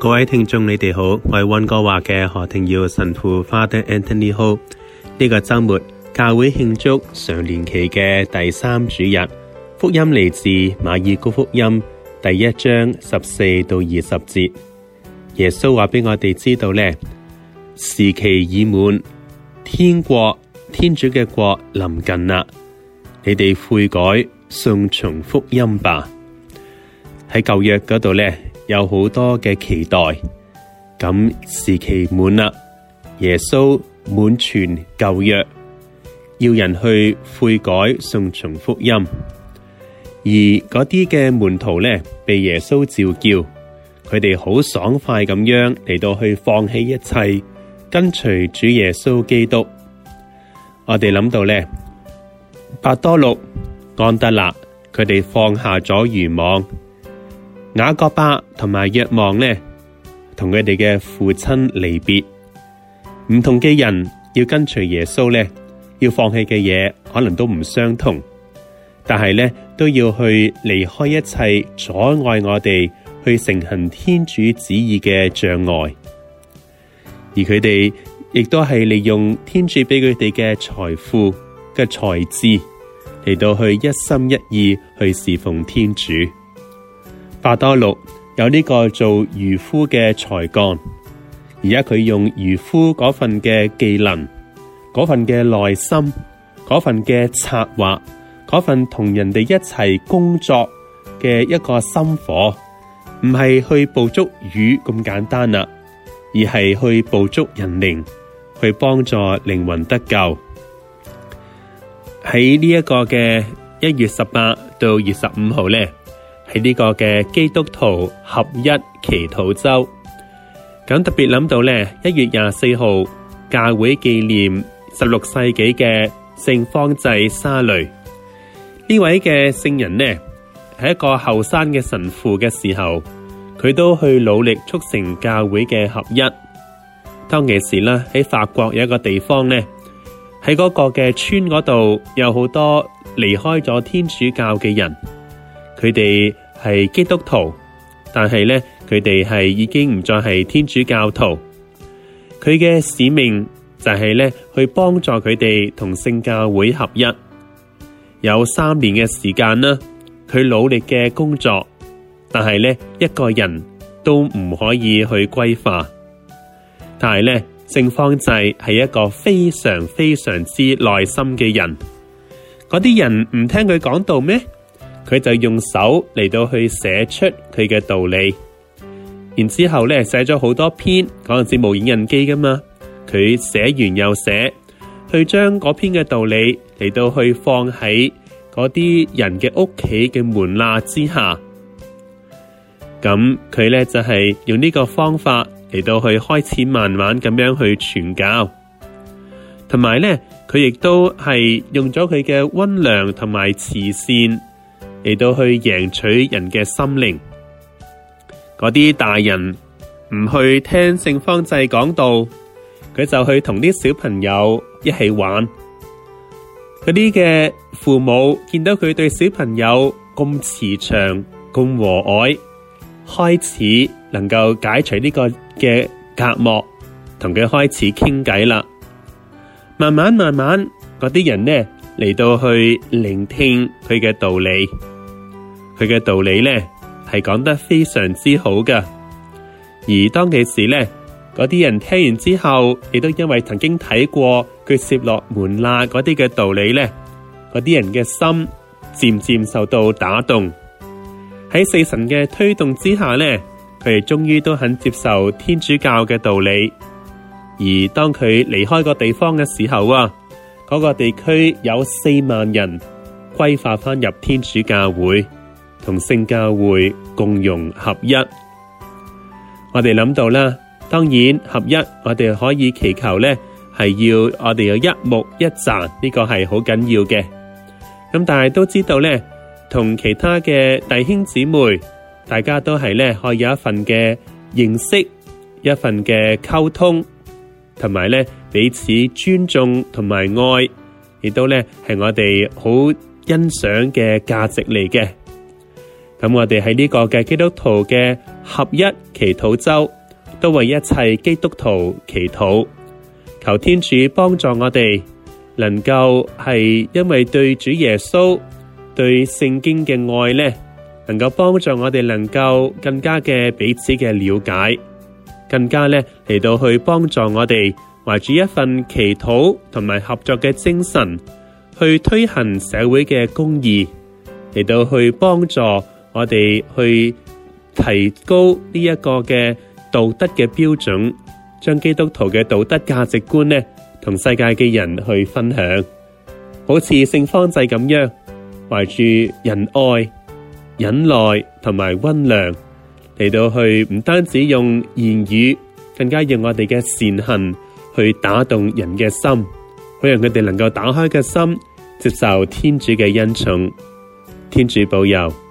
各位聽眾你哋好，我係溫哥華嘅何庭耀神父 Father Anthony Ho。呢個周末教會慶祝常年期嘅第3主日，福音嚟自馬爾谷福音第1章14到20節。耶穌話俾我哋知道呢，時期已滿，天主嘅國臨近啦，你哋悔改順從福音吧。喺舊約嗰度呢，有好多嘅期待，咁時期滿啦，耶穌滿全舊約，要人去悔改順從福音。而嗰啲嘅門徒呢，被耶穌召叫，佢哋好爽快咁樣嚟到去放棄一切，跟隨主耶穌基督。我哋諗到呢，伯多祿、安德肋，佢哋放下咗漁網。雅各伯同埋若望呢，同佢哋嘅父親離別。唔同嘅人要跟隨耶穌呢，要放棄嘅嘢可能都唔相同，但係呢都要去離開一切阻礙我哋去承行天主旨意嘅障礙。而佢哋亦都係利用天主俾佢哋嘅財富嘅才智嚟到去一心一意去侍奉天主。伯多祿有呢個做漁夫嘅才幹，而家佢用漁夫嗰份嘅技能、嗰份嘅耐心、嗰份嘅策劃、嗰份同人哋一齊工作嘅一個心火，唔係去捕捉魚咁簡單啦，而係去捕捉人靈，去幫助靈魂得救。喺呢一個嘅1月18到25號呢，喺呢個嘅基督徒合一祈禱周，咁特別諗到呢1月24號教會紀念16世紀嘅聖方濟沙雷。呢位嘅聖人呢，係一個後生嘅神父嘅時候，佢都去努力促成教會嘅合一。當其時啦，喺法國有一個地方呢，喺嗰個嘅村嗰度有好多離開咗天主教嘅人，佢哋係基督徒，但係呢，佢哋係已經唔再係天主教徒。佢嘅使命就係呢，去幫助佢哋同聖教會合一。有3年嘅時間啦，佢努力嘅工作，但係呢，一個人都唔可以去歸化。但係呢，聖方濟係一個非常非常之耐心嘅人。嗰啲人唔聽佢講道咩？佢就用手嚟到去寫出佢嘅道理，然之後咧寫咗好多篇，嗰陣時冇影印機噶嘛，佢寫完又寫，去將嗰篇嘅道理嚟到去放喺嗰啲人嘅屋企嘅門罅之下。咁佢咧就係用呢個方法嚟到去開始慢慢咁樣去傳教，同埋咧佢亦都係用咗佢嘅溫良同埋慈善嚟到去贏取人嘅心靈。嗰啲大人唔去聽聖方濟講道，佢就去同啲小朋友一起玩。嗰啲嘅父母見到佢對小朋友咁慈祥、咁和藹，開始能夠解除呢個嘅隔膜，同佢開始傾偈啦。慢慢嗰啲人呢嚟到去聆聽佢嘅道理。佢嘅道理呢係講得非常之好噶，而當其時呢，嗰啲人聽完之後，亦都因為曾經睇過佢攝落門罅嗰啲嘅道理呢，嗰啲人嘅心漸漸受到打動。喺四神嘅推動之下呢，佢哋終於都肯接受天主教嘅道理。而當佢離開個地方嘅時候啊，嗰個地區有4萬人歸化翻入天主教會，同聖教會共融合一。我哋諗到啦，當然合一，我哋可以祈求呢係要我哋有一目一贊，呢個係好緊要嘅。咁但係都知道呢，同其他嘅弟兄姊妹，大家都係呢可以有一份嘅認識，一份嘅溝通，同埋呢彼此尊重同埋愛，亦都呢係我哋好欣賞嘅價值嚟嘅。咁我哋喺呢個嘅基督徒嘅合一祈禱週，都為一切基督徒祈禱，求天主幫助我哋，能夠係因為對主耶穌、對聖經嘅愛呢，能夠幫助我哋能夠更加嘅彼此嘅了解，更加呢嚟到去幫助我哋懷住一份祈禱同埋合作嘅精神，去推行社會嘅公義，嚟到去幫助我哋去提高呢一個嘅道德嘅標準，將基督徒嘅道德價值觀呢同世界嘅人去分享，好似聖方濟咁樣，懷住仁愛、忍耐同埋溫良，嚟到去唔單止用言語，更加用我哋嘅善行去打動人嘅心，好讓佢哋能夠打開嘅心，接受天主嘅恩寵。天主保佑。